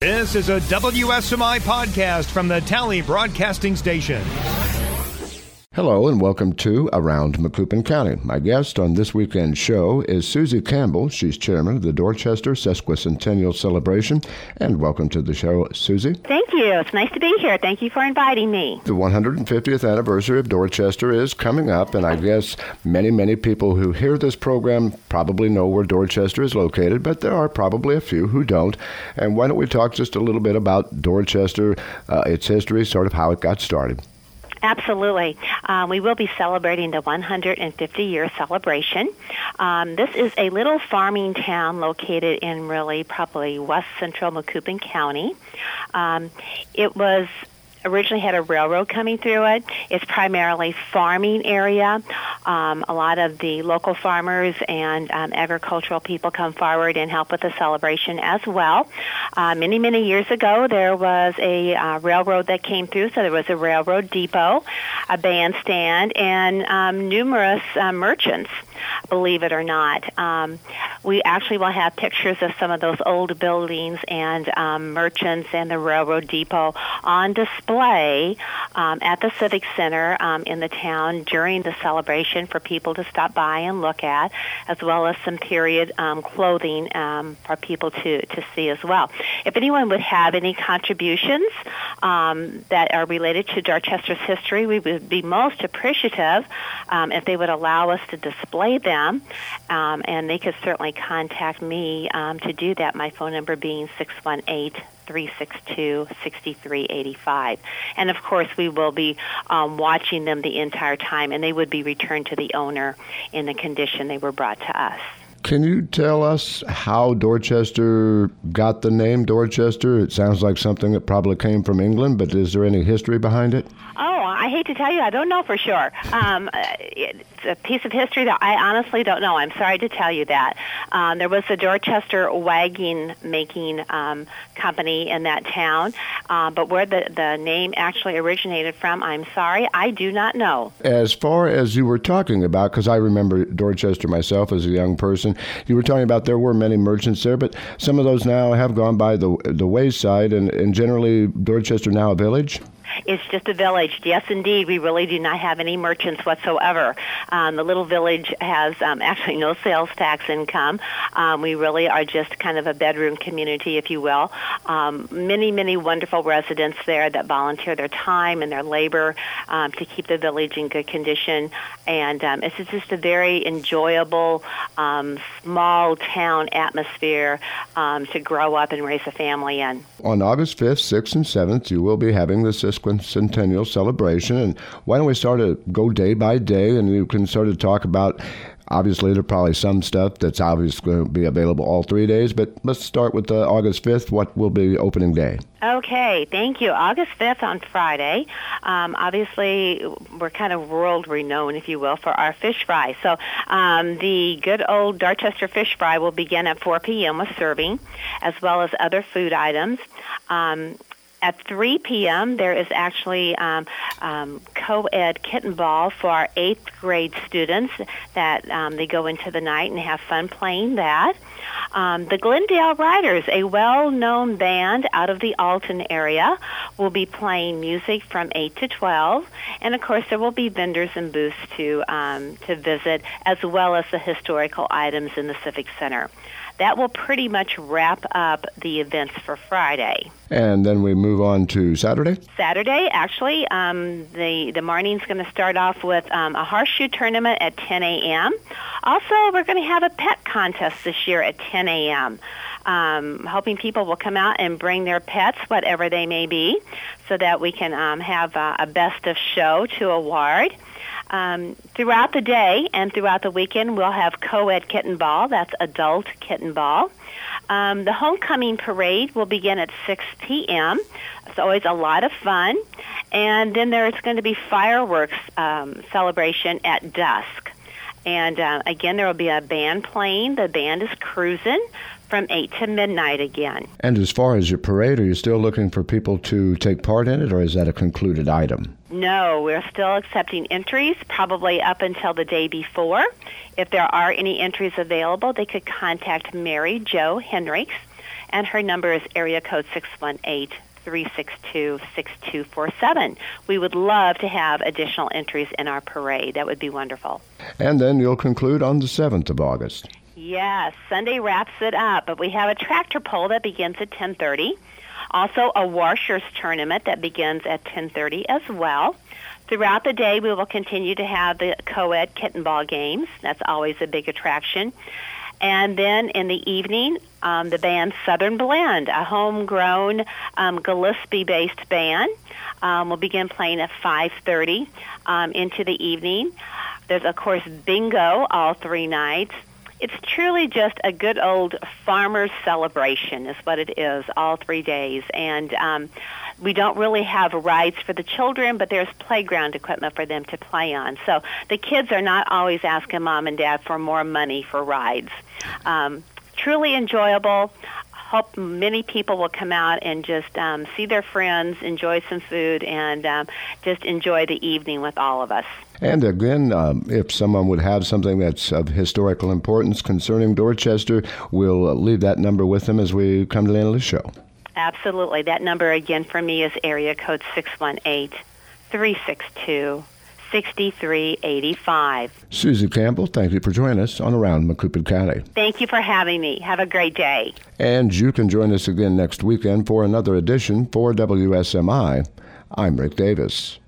This is a WSMI podcast from the Tally Broadcasting Station. Hello and welcome to Around Macoupin County. My guest on this weekend's show is Susie Campbell. She's chairman of the Dorchester Sesquicentennial Celebration. And welcome to the show, Susie. Thank you. It's nice to be here. Thank you for inviting me. The 150th anniversary of Dorchester is coming up, and I guess many people who hear this program probably know where Dorchester is located, but there are probably a few who don't. And why don't we talk just a little bit about Dorchester, its history, sort of how it got started. Absolutely. We will be celebrating the 150-year celebration. This is a little farming town located in really probably west central Macoupin County. It was originally had a railroad coming through it. It's primarily farming area. A lot of the local farmers and agricultural people come forward and help with the celebration as well. Many years ago, there was a railroad that came through, so there was a railroad depot, a bandstand, and numerous merchants, believe it or not. We actually will have pictures of some of those old buildings and merchants and the railroad depot on display at the Civic Center in the town during the celebration for people to stop by and look at, as well as some period clothing for people to see as well. If anyone would have any contributions that are related to Dorchester's history, we would be most appreciative if they would allow us to display them, and they could certainly contact me to do that, my phone number being 618-362-6385. And, of course, we will be watching them the entire time, and they would be returned to the owner in the condition they were brought to us. Can you tell us how Dorchester got the name Dorchester? It sounds like something that probably came from England, but is there any history behind it? Oh, I hate to tell you, I don't know for sure. It's a piece of history that I honestly don't know. I'm sorry to tell you that. There was a Dorchester wagon making company in that town, but where the name actually originated from, I'm sorry, I do not know. As far as you were talking about, because I remember Dorchester myself as a young person, you were talking about there were many merchants there, but some of those now have gone by the wayside, and generally Dorchester now a village? It's just a village. Yes, indeed. We really do not have any merchants whatsoever. The little village has actually no sales tax income. We really are just kind of a bedroom community, if you will. Many wonderful residents there that volunteer their time and their labor to keep the village in good condition. And it's just a very enjoyable, small town atmosphere to grow up and raise a family in. On August 5th, 6th, and 7th, you will be having the Sesquicentennial Celebration. And why don't we sort of go day by day, and you can sort of talk about, obviously, there's probably some stuff that's obviously going to be available all 3 days, but let's start with August 5th. What will be opening day? Okay, thank you. August 5th on Friday. Obviously, we're kind of world-renowned, if you will, for our fish fry. So the good old Dorchester fish fry will begin at 4 p.m. with serving, as well as other food items. At 3 p.m., there is actually co-ed kitten ball for our 8th grade students that they go into the night and have fun playing that. The Glendale Riders, a well-known band out of the Alton area, will be playing music from 8 to 12. And, of course, there will be vendors and booths to visit, as well as the historical items in the Civic Center. That will pretty much wrap up the events for Friday. And then we move on to Saturday? Saturday, actually, the morning's going to start off with a horseshoe tournament at 10 a.m. Also, we're going to have a pet contest this year at 10 a.m. Hoping people will come out and bring their pets, whatever they may be, so that we can have a best of show to award. Throughout the day and throughout the weekend, we'll have co-ed kitten ball. That's adult kitten ball. The homecoming parade will begin at 6 p.m. It's always a lot of fun. And then there's going to be fireworks celebration at dusk. And again, there will be a band playing. The band is cruising from 8 to midnight again. And as far as your parade, are you still looking for people to take part in it, or is that a concluded item? No, we're still accepting entries, probably up until the day before. If there are any entries available, they could contact Mary Jo Hendricks and her number is area code 618-362-6247. We would love to have additional entries in our parade. That would be wonderful. And then you'll conclude on the 7th of August. Yes, Sunday wraps it up, but we have a tractor pull that begins at 10:30. Also, a washers tournament that begins at 10:30 as well. Throughout the day, we will continue to have the co-ed kitten ball games. That's always a big attraction. And then in the evening, the band Southern Blend, a homegrown Gillespie-based band, will begin playing at 5:30 into the evening. There's, of course, bingo all 3 nights. It's truly just a good old farmer's celebration is what it is, all 3 days. And we don't really have rides for the children, but there's playground equipment for them to play on. So the kids are not always asking Mom and Dad for more money for rides. Truly enjoyable. Hope many people will come out and just see their friends, enjoy some food, and just enjoy the evening with all of us. And again, if someone would have something that's of historical importance concerning Dorchester, we'll leave that number with them as we come to the end of the show. Absolutely. That number again for me is area code 618-362-6385. Susie Campbell, thank you for joining us on Around Macoupin County. Thank you for having me. Have a great day. And you can join us again next weekend for another edition for WSMI. I'm Rick Davis.